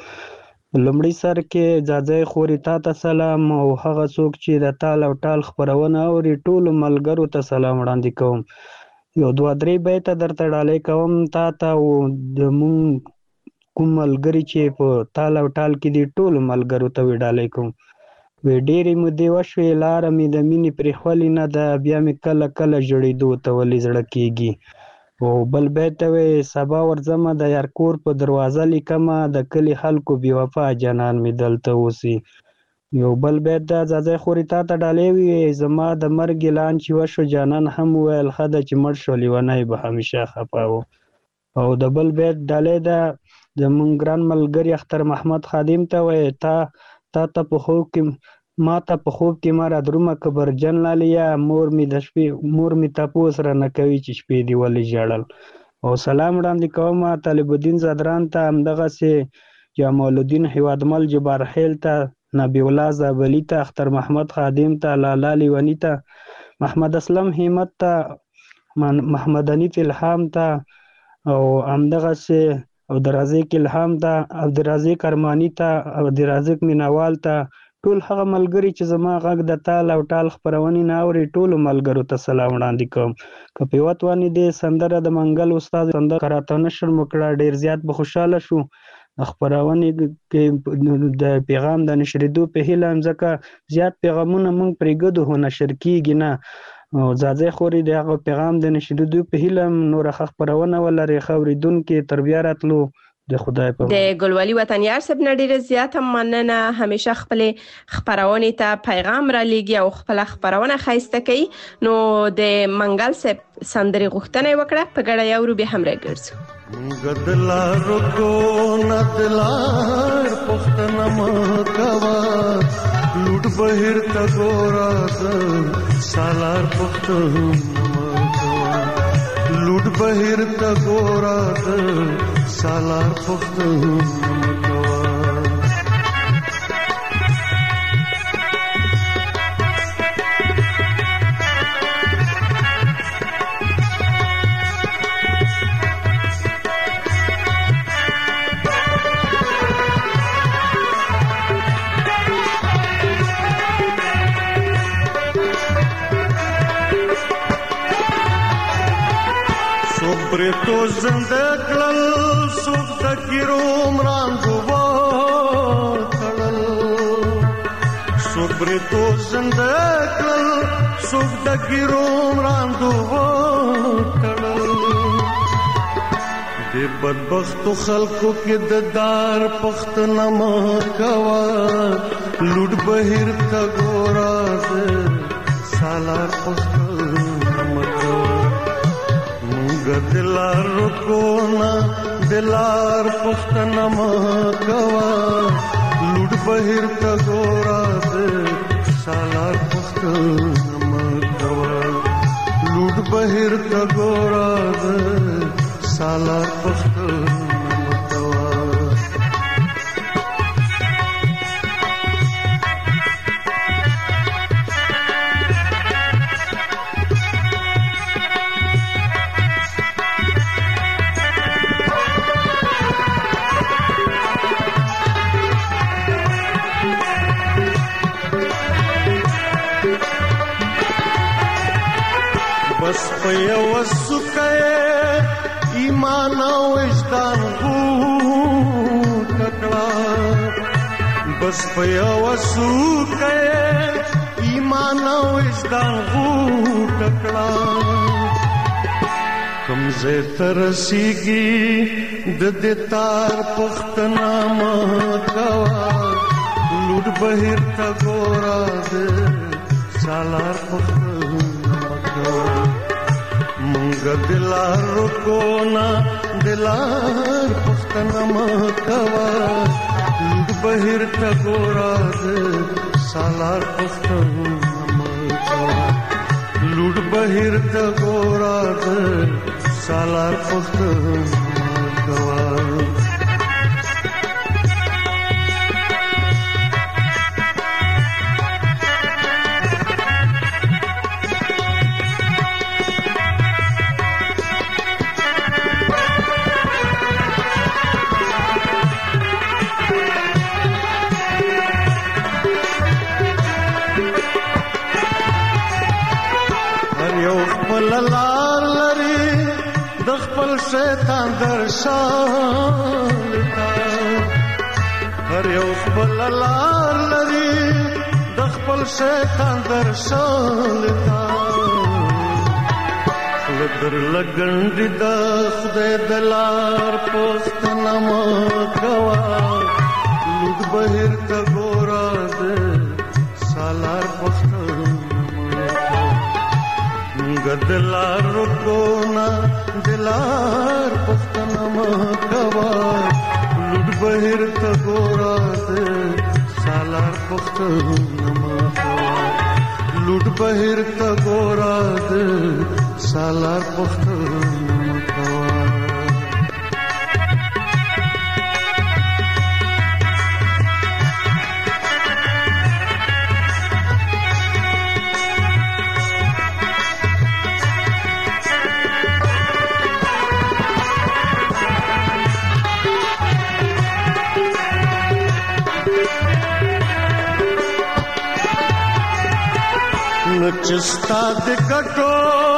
لمړی سر کې جاځي خوري تا ته سلام او هغه څوک چې د تال او ټال خبرونه اوري ټول ملګرو ته سلام وړاندې کوم یو دوه درې بیت درته ډالې کوم تا ته او د مون کوم ملګری چې په تال او ټال کې دی ټول ملګرو ته ډالې کوم وې ډېرې مودې وشوې لار مې د مینې پرې خولې نه ده بیا مې کله کله جوړېدو ته ولې زړه کېږي او بل بیت وې سبا ورځمه د یار کور په دروازه لیکمه د کلي خلکو بې وفا جانان مې دلته اوسي یو بل بیت د ځاځي خوري تا ته ډالې وي زما د مرګ اعلان چې وشو جانان هم ویل خدای چې مړ شو لیونی به همیشه خپاو او د بل بیت ډالې ده د مونږ ګران ملګری اختر محمد خادم ته وي تا تا ته په خوب کې ما ته په خوب کې ما را درومه کبرجن لالیا مور می د شپې مور می تاسو سره نه کوي چې شپې دی ولې جړل او سلام وړاندې کوم طالب الدین زدران ته همدغه سي جمال الدین هوادمل جبارخیل ته نبی الله زابلی ته اختر محمد خادم ته لالا لیونی ته محمد اسلم همت ته محمد انیف الهام ته او همدغه سي عبدالرزاق الهام ته عبدالرزاق ارمانی ته عبدالرزاق مینوال ته ټول هغه ملګری چې زما غږ د تال او ټال خبرونه نه اوري ټول ملګرو ته سلام وړاندې کوم کپیوت وانی دې سندره د منګل استاد سندره کراته نشر مکړه ډیر زیات به خوشاله شو خبرونه کې د پیغام د نشریدو په هیله ځکه زیات پیغامونه مونږ پرېږدو هو نشر کیږي نه او ځاځي خوري دغه پیغام د نشریدو په هیله نور خبرونه ولري خوریدونکو تربیه راتلو د خدای په د ګلولي وطنیار سب نډیره زیات مننه همیشه خپل خبرونه ته پیغام را لېږي او خپل خبرونه خایسته کوي نو د منګل سب سندري غوښتنه وکړه په ګډه یو رو به هم راګرځو گدلار کو ندلار پختن مکوا لوټ بهر تګورا سالار پختن مکوا لوټ بهر تګورا سالار پختن مکوا برتو زندګل سوک تکیرو مرانګو وټل سوک برتو زندګل سوک تکیرو مرانګو وټل دې بدبخت خلکو کې د دار پختنه ما کوا لوټ بهر تا ګوراز سالار پختنه ما کوا دلار کونا دلار پختنه ما کوا لوټ بهر تا ګوراز سالار پختنه ما کوا لوټ بهر تا ګوراز سالار پښتون بس په یو سکه ایمان او وجدان غوټ کړه بس په یو سکه ایمان او وجدان غوټ کړه کوم زه ترسيږي د دې تار پښتنا ما کوا لوډ بهر تا ګورا دې سالار پښتنا مونږ دلار کو نا دلار پښتنا مکوا لوډ بهر تا ګورا دې سالار پښتنا مکوا لوډ بهر تا ګورا دې سالار پښتنا مکوا لار لري د خپل شیطان درشان هر یو خپل لار لري د خپل شیطان درشان لګر لګند د خدای دلار پښتنا ما کوا لوډ بهر تا ګورا دې سالار پښتنا گدلار کونا دلار پښتنا مکوا لوډ بهر تا ګورا دې سالار پښتنا مکوا لوډ بهر تا ګورا دې سالار پښتنا مکوا چستا د کټو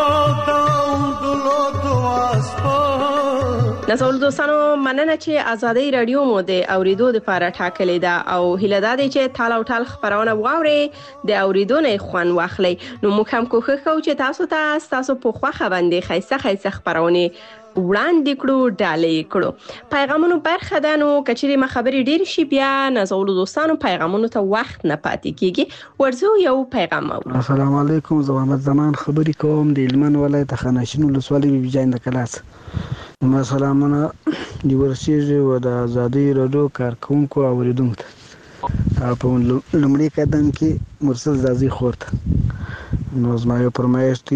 داوندلو دواسپو نسول دوستانو مننه چې ازادي رادیو مو د اوریدو د لپاره ټاکلې ده او هیله ده چې تاله او ټال خبرونه واوري د اوریدو نه خوان واخلي نو موږ هم کوښښ کوو چې تاسو ته تاسو په خوخه باندې خیسه خیسه خبرونه وړاندې کړو ډالې کړو پیغامونو برخه ده نو کچېری ما خبرې ډېر شي بیا نزول دوستانو پیغامونو ته وخت نه پاتې کیږي ورزو یو پیغام اورو السلام علیکم زه محمد زمان خبرې کوم د هلمند ولایت خانشین ولسوالۍ بیجاند کلاس ما سلامونه دی ورسېږي و د ازادي رادیو کارکونکو اوریدونکو په لومړي قدم کې مرسل زازي خورت نو زما یو فرمایش دی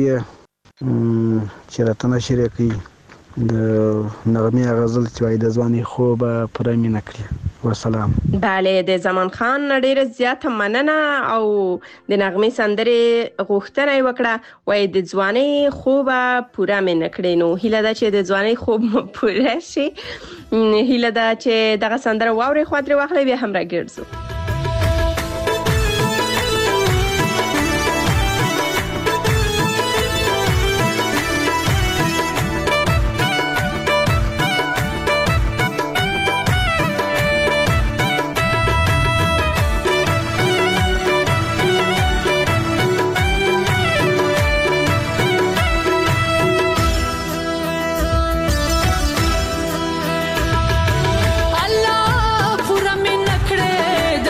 چې راته نشر کوي د نغمه غزل چې وای د ځواني خوب پر مینه کړی والسلام bale د زمان خان ډیر زیات مننه او د نغمه سندره غوښتنه وکړه وای د ځواني خوب پوره مینه کړی نو هیله ده چې د ځواني خوب پوره شي هیله ده چې دغه سندره واوري خاطر واخلې به هم راګرځو Allah pura min nakde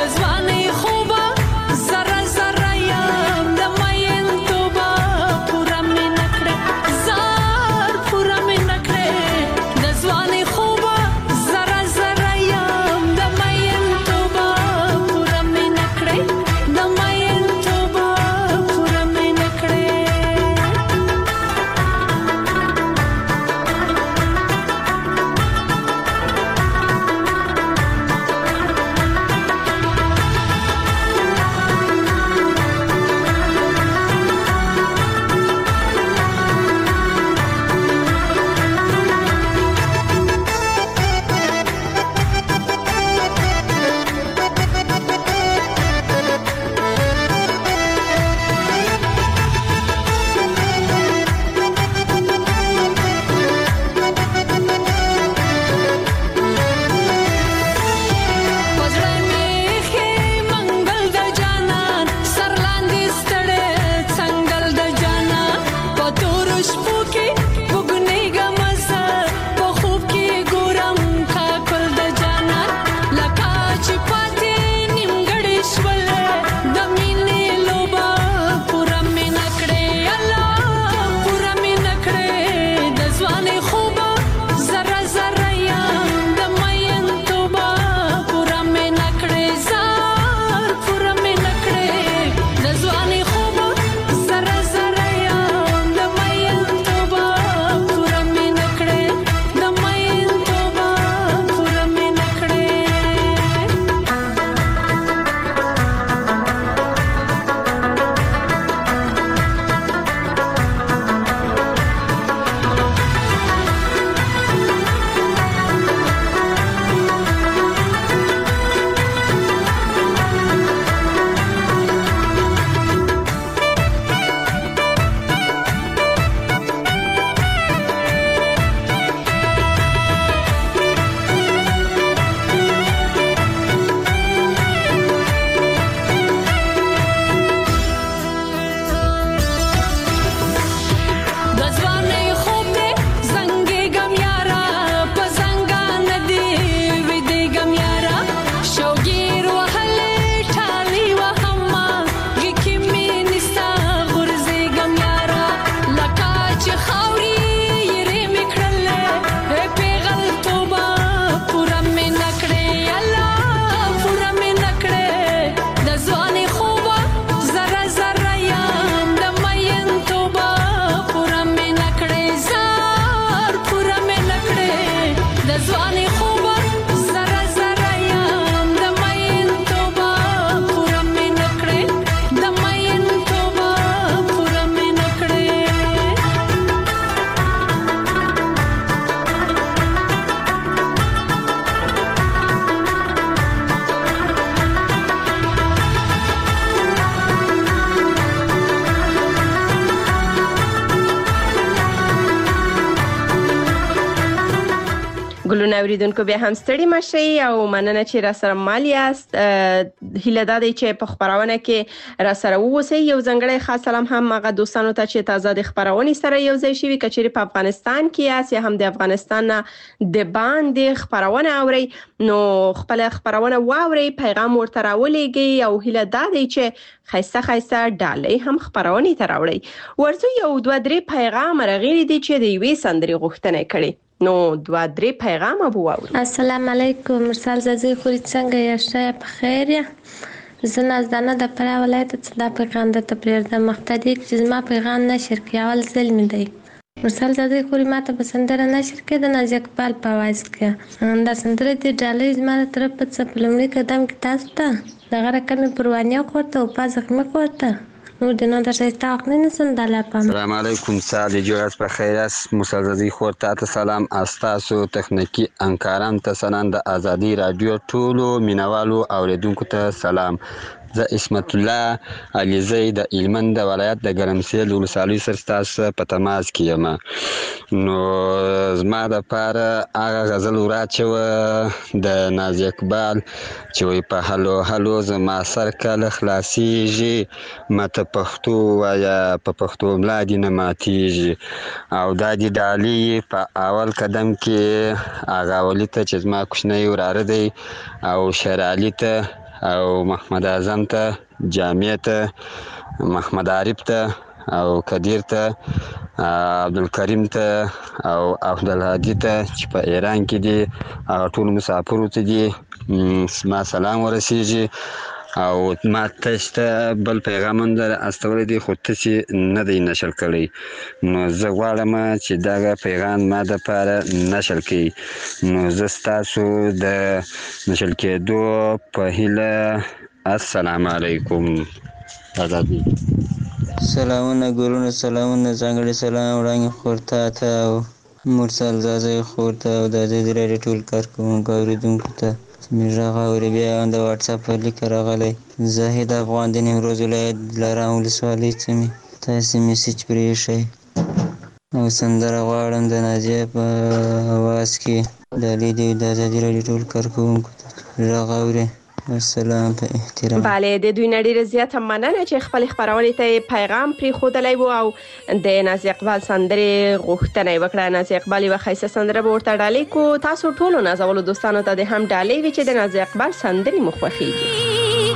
ګلونه اوریدونکو بیا هم ستړي مشي او مننه چې را سره مال یاست. هیله ده چې په خبرونه کې را سره ووسی. یو ځنګړی خاص سلام هم هغه دوستانو ته چې تازه د خبرونه سره یو ځای شي کچېری په افغانستان کې یا سه هم د افغانستان د باندې خبرونه اوري نو خپل خبرونه واوري پیغام ورته راولېږي او هیله ده چې خیسته خیسته ډالۍ هم خبرونه تراوړي. ورته یو دوه درې پیغام راغلي دي چې د یوې سندري غوښتنه کړي نو دوه درې پیغام ابو واوري. السلام علیکم مرسل زازي خوري څنګه یې په خیر یا زه نازدانه د پرا ولایت څخه د پیغام د تپریر د مقتدی چې زما پیغام نشر کیول ظلم دی. مرسل زازي خوري ماته په سندره نشر کې د ناز اقبال په आवाज کې دا سندره د ډالۍ زما طرف په پلمړي قدم کې تاسو ته دغه رقم پروانیا کوته او پاس زخمه کوته نو د نو د شایسته وخت نه سنداله پام. السلام علیکم ساده جوړاس په خیر اس مسلزي خورته ته سلام استاسو تخنیکی انکاران ته سلام د ازادي رادیو ټولو مینوالو اوریدونکو ته سلام. زه اسمت الله علیزی د هلمند ولایت د ګرمسیر ولسوالۍ سره تاسو په تماس کې یم. نو زما د پاره هغه غزل وراچوه د ناز اقبال چې وي په هلو هلو زما سر کله خلاصیږي ماته پښتو وایا په پښتو ملا دي نه ماتیږي او دا دي ډالۍ په اول قدم کې هغه ولې ته چې زما کوچنی وراره دی او شرعلي ته او محمد اعظم ته جامع ته محمد عارف ته او قدیر ته عبدالکریم ته او عبدالهادي ته چې په ایران کې دي او ټول مسافرو ته دي ما سلام ورسیږي او ما تاسو بل پیغام در استولی دی خو ته نه دی نشر کړی نو زه غواړم چې دا پیغام ما د پاره نشر کړي نو زه تاسو د نشر کېدو په هیله السلام علیکم. آزادي سلامونه ګورونه سلامونه ځانګړي سلام وړاندې خورته ته او مرسل زازي خورته او د دې لري ټول کارکونکو اوریدونکو ته میرا غوړي بیا د واتس اپ لیک راغلی زاهد افغان د نیمروز ولایت دلارام ولسوالۍ څخه تاسو میسج پرې شئ او سندره غواړم د نازیه په आवाज کې د لیدو د ازادي رادیو ټول کارکونکو ته غوړي السلام په احترام. bale د دوی نړۍ زیاته مننه چې خپل خبرونه ته پیغام پری خودلای وو او د ناز اقبال سندره غوښتنه وکړه. ناز اقبال یو خیسه سندره ورته ډالۍ کو تاسو ټولو نازولو دوستانو ته د هم ډالۍ وی چې د ناز اقبال سندري مخوخیږي.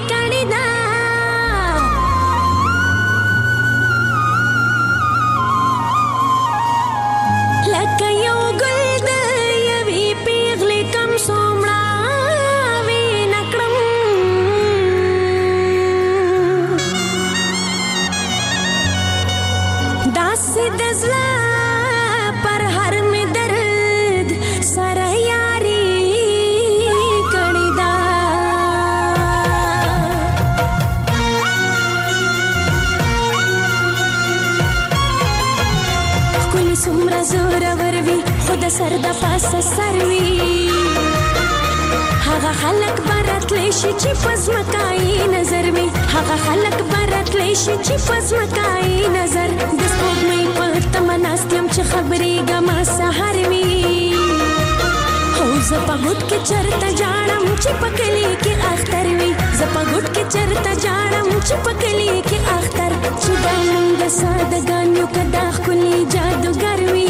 سر د پاسه سروي هغه خلک برات لشي چې پزمکای نظر وي هغه خلک برات لشي چې پزمکای نظر د سپوږمۍ په تمناستم چې خبرې ګما سحر وي هو زه په ګوت کې چرته جاړم چې پکلی کې اختر وي زه په ګوت کې چرته جاړم چې پکلی کې اختر چې دا موږ سادهګانو کدا خولي جادوګر وي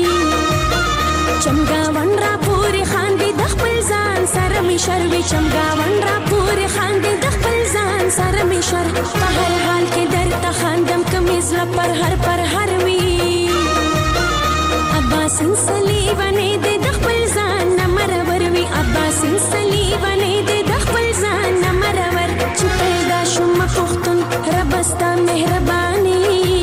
چمګاون را پوری خاندي د خپل ځان سره می شروي چمګاون را پوری خاندي د خپل ځان سره می شر په هر حال کې درته خاندم کمیز لا پر هر پر هر وی عباس صلیبانه د خپل ځان نمرور وی عباس صلیبانه د خپل ځان نمرور چې پیدا شوم پختون ربستا مهرباني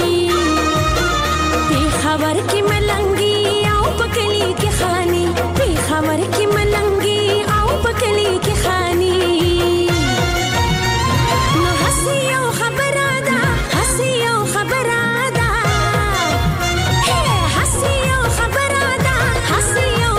په خبر کې ملنګي پکلی کی خانی په خبر کی ملنګي او پکلی کی خانی نو حسی او خبره ده حسی او خبره ده هي حسی او خبره ده حسی او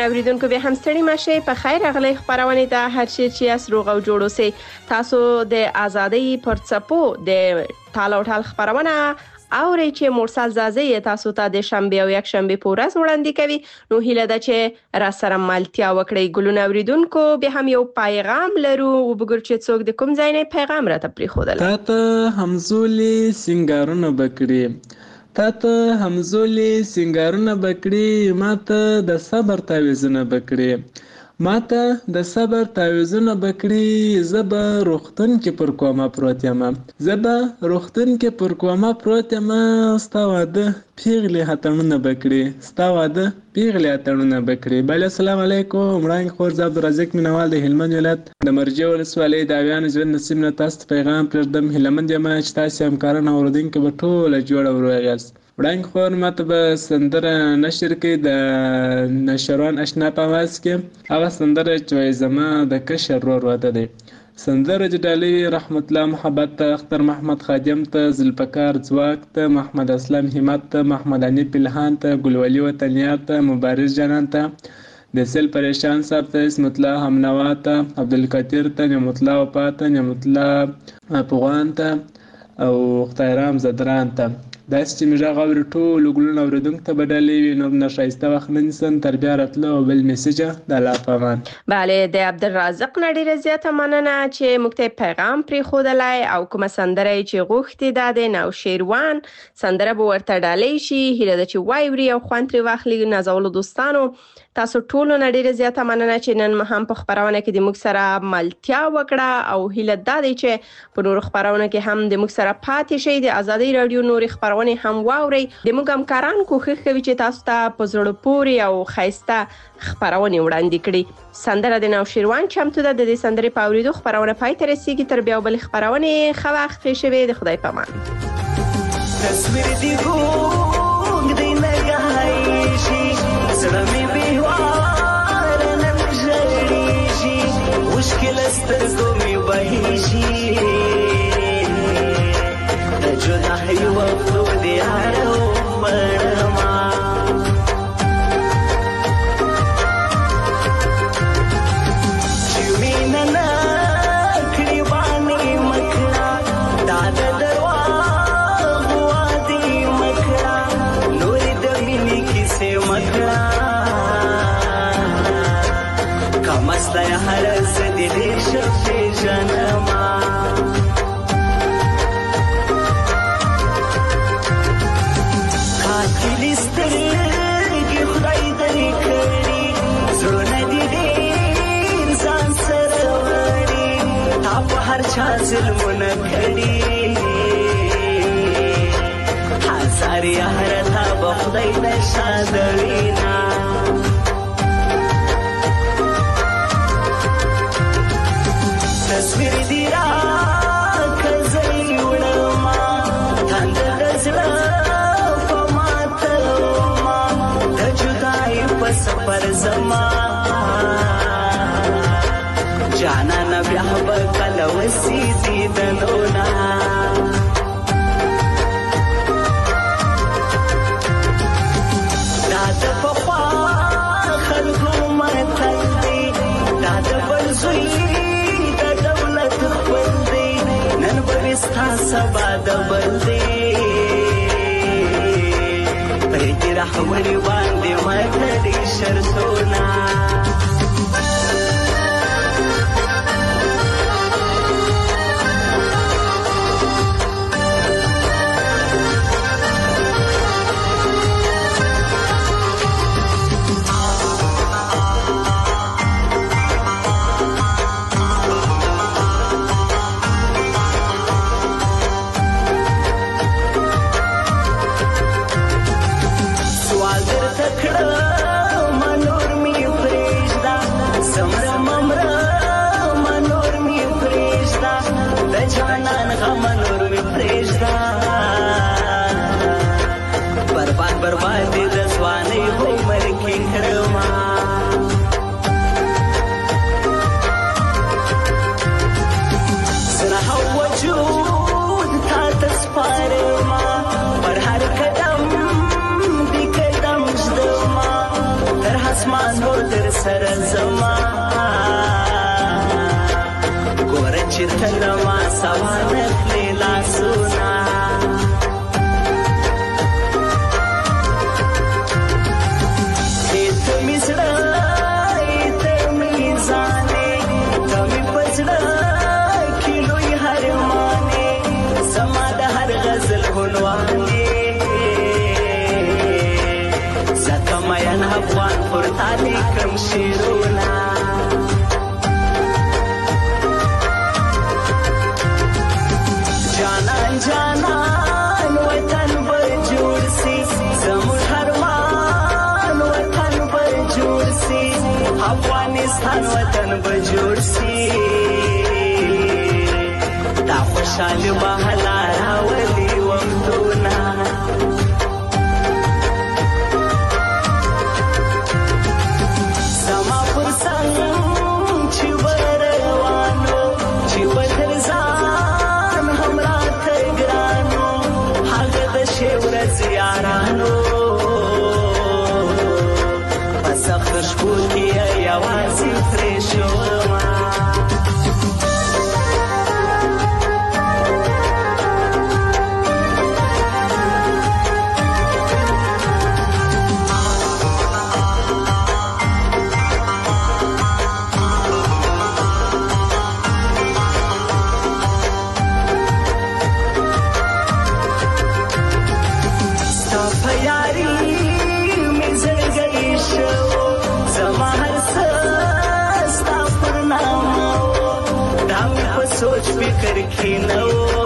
اوریدونکو به هم ستړي مشه. په خیر راغلی خبرونه ته هر شي چې اس روغ او جوړ اوسئ. تاسو د ازادۍ پر څپو د ټال او ټال خبرونه اوري چې مرسل زازي تاسو ته د شنبه او یک شنبه په ورځ وړاندې کوي. نو هیله ده چې را سره ملتیا وکړئ. ګلونه اوریدونکو به هم یو پیغام لرو او وګور چې څوک د کوم ځای نه پیغام راته پریښودل. تاته همزولي سنگارونه بکړي تاته همزولي سنگارونه بکړي ماته د صبر تعویذونه بکړي ماته د صبر تعویذونه بکړي زبا روختن کې پر کومه پروت یم زبا روختن کې پر کومه پروت یم ستا واده پیغلې هتنونه بکړي ستا واده پیغلې هتنونه بکړي. بل السلام علیکم. وړاندې خور زاب رزق مینوال د هلمند ولایت د مرجع ولسوالۍ د اویان ژوند نصیب نه تاسو پیغام پرېږدم. هلمند یم چې تاسو همکاران اوریدونکو به ټول جوړ او روغ یاست. وړاندې خور ماته به سندره نشر کړي د نشروان اشنا په आवाज کې هغه سندره چې زما د کشر ورور واده دی. سندره چې ډالۍ رحمت الله محبت ته اختر محمد خادم ته ذوالفقار ځواک ته محمد اسلام همت ته محمد حنیف الهان ته ګلولي وطنیار ته مبارز جانان ته د سل پریشان صاحب ته اسمت الله همنوا ته عبدالقادر ته نعمت الله وفا ته نعمت الله پغوان ته او خدایرام زدران ته. داسې چې مې غږ اوري ټولو ګلونه اورېدونکو ته به ډالۍ وي. نو نه ښایسته وخت نه نیسم تر بیا راتلو او بل میسیجه د الله په امان. بله د عبدالرازق نه ډېره زیاته مننه چې موږ ته پیغام پرېښودلی او کومه سندره یې چې غوښتې ده د نوشیروان سندره به ورته ډالۍ شي. هیله ده چې واوري او خوند ترې واخلي. نازولو دوستانو تاسو ټولو نه ډېره زیاته مننه چې نن هم په خبرونه کې د موږ سره ملتیا وکړه او هیله دا دی چې په نورو خبرونه کې هم د موږ سره پاتې شئ. د ازادۍ راډیو نورې خبرونه هم واورئ. د موږ همکاران کوښښ کوي چې تاسو ته په زړه پورې او ښایسته خبرونه وړاندې کړي. سندره د نوشیروان چمتو ده. د دې سندرې په اورېدو خبرونه پای ته رسیږي. تر بیا بلې خبرونې ښه وخت ښې شوې. د خدای په امان. تصویر دی ګوګ دی نګای شي زړه مې بېوار نن ژړېږي مشکل سترګو مې بهي شي د جدایۍ وختو د یارو بڼما چې مینه نه کړې باندې مکړه دا د درواغو وعدې مکړه نورې د مینې کیسې مکړه کمسته یې هره زه دې ډېر ښه پېژنمه قاتلې سترګې خدای درې کړي زړونه دې ډېر ځان سره وړي تا په هر چا ظلمونه کړي هزار یاره تا به خدای نه شادوینه تصویر دی را کزلی وړما تنده د زړه په ماتوما د جدایۍ په سفر زما جانانه بیا به کله وسي دیدنونه دا د پخوا خلکو متل دی دا د بل زوی نن برستا سبا د بلدی پریتی رحمنی باندې متلی شرطونا برباد برباد د ځوانۍ عمر کې کړما زړه او وجود تا ته سپارما پر هر قدم دې قدم ږدما تر اسمانو تر کله ما سوانه کړې لاسونه ته مې زړه ته مې ځانې ته مې په زړه کې لوی هرمانې زما د هر غزل عنوانې ځکه مین افغان پر تا لیکم شعرونه جانان جانان وطن به جوړ سي زموږ هرمان وطن به جوړ سي افغانستان وطن به جوړ سي دا خوشحالي به هلا راولي وختونه زما پر څنګ چې به روانو چې به تر ځان هم راته ګرانو هغه د شی ورځې یارانو په سختو شپو کې یوازې پرې شومه सोच फिकर की न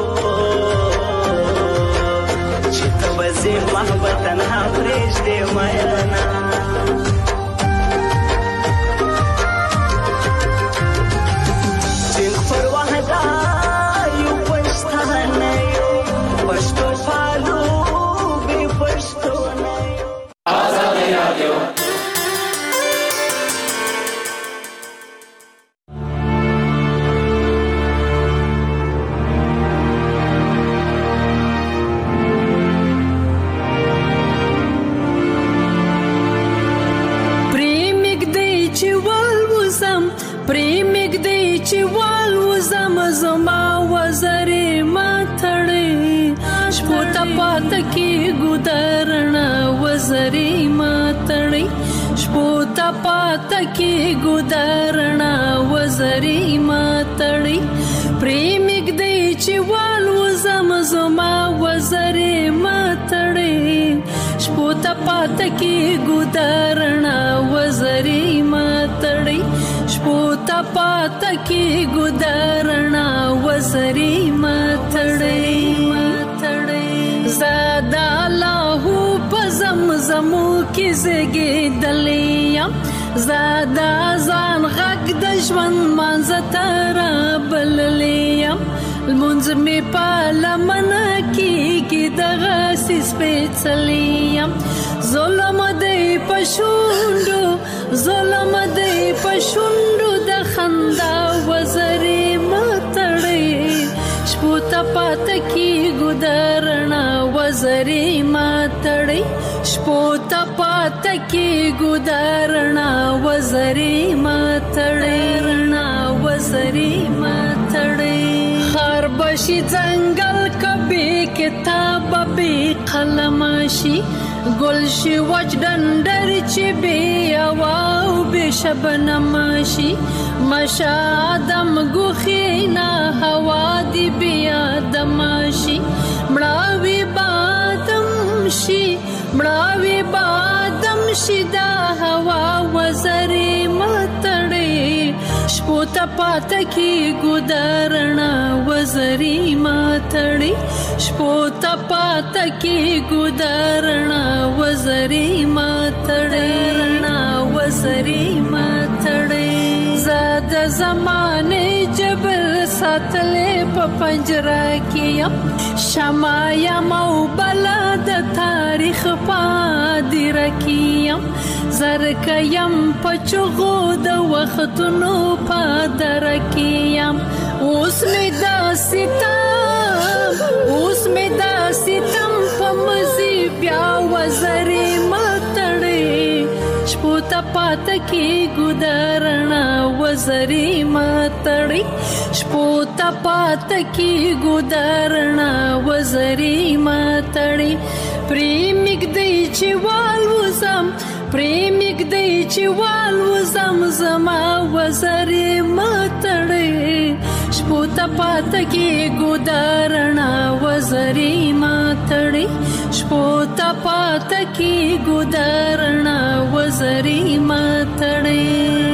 चित बजे मोहब्बतन हा प्रेश दे मयना जिन पर वहदा यू पछतान यो पछतो फालू बे पछतो नयो आजादी राडियो की गुदरना वजरी मातड़ी शपोता पात की गुदरना वजरी मातड़ी प्रेमिक दे चिवाल वजम जमा वजरी मातड़ी शपोता पात की गुदरना वजरी मातड़ी शपोता पात की गुदरना वजरी मातड़ी زادا لاهو پزم زمو کی زګې دلیم زادا ځان غږ د ژوند مانځ تر بللیم المنځ می پالمن کیږي دغه سیس پېڅلیم ظلم دی پښوندو ظلم دی پښوندو د خندا وزري متړې شپوتا پات کی ګدرنا وزري ماتړې شپوتا پات کی ګدرنا وزري ماتړې رنا وزري ماتړې خر بشي ځنګل کبي کتاب به قلمشي گلشی وچ دندر چی بی اواو بی شبنمشی مشا آدم گوخینا هوا دی بی آدمشی مراوی بادم شی مراوی بادم شی دا هوا وزری متڑی شپوتا پاتا کی گدارنا وزری ماتڑی شپوتا پاتا کی گدارنا وزری ماتڑی وزری ماتڑی زاد زمانے جبل ساتلے پا پنجرہ کیم شما یم او بلد تاریخ پا دی رکیم زرک یم پا چغو دا وقتنو پا درکیم اوس می دا ستم اوس می دا ستم پا مزی بیا وزری ماتڑی شپوتا پاتا کی گدارنا وزری ماتڑی شپو ته پاته کیږو درنا وزري ماتړي پریمګ دی چې والوزم پریمګ دی چې والوزم زما وزري ماتړي شپو ته پاته کیږو درنا وزري ماتړي شپو ته پاته کیږو درنا وزري ماتړي